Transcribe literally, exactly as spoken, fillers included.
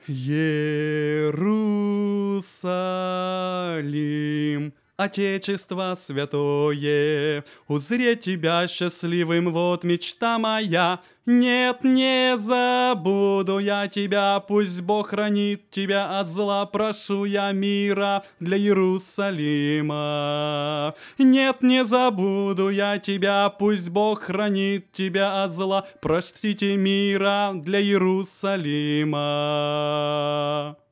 Иерусалим, Отечество святое, узреть тебя счастливым, вот мечта моя. Нет, не забуду я тебя, пусть Бог хранит тебя от зла, прошу я мира для Иерусалима. Нет, не забуду я тебя, пусть Бог хранит тебя от зла, простите мира для Иерусалима.